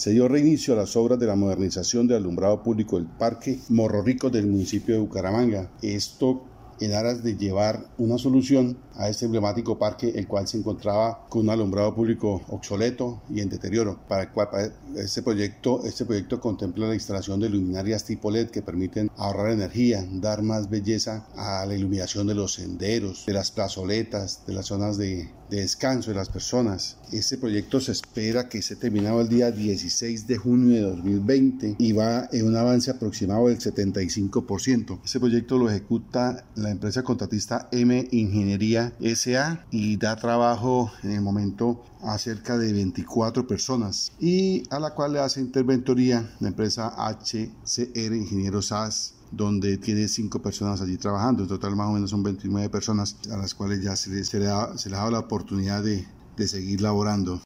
se dio reinicio a las obras de la modernización del alumbrado público del Parque Morro Rico del municipio de Bucaramanga. Esto en aras de llevar una solución a este emblemático parque, el cual se encontraba con un alumbrado público obsoleto y en deterioro. Este proyecto contempla la instalación de luminarias tipo LED que permiten ahorrar energía, dar más belleza a la iluminación de los senderos, de las plazoletas, de las zonas de descanso de las personas. Este proyecto se espera que esté terminado el día 16 de junio de 2020 y va en un avance aproximado del 75%. Este proyecto lo ejecuta la empresa contratista M Ingeniería S.A. y da trabajo en el momento a cerca de 24 personas y a la cual le hace interventoría la empresa HCR Ingenieros SAS, donde tiene 5 personas allí trabajando. En total más o menos son 29 personas a las cuales ya se les ha dado la oportunidad de seguir laborando.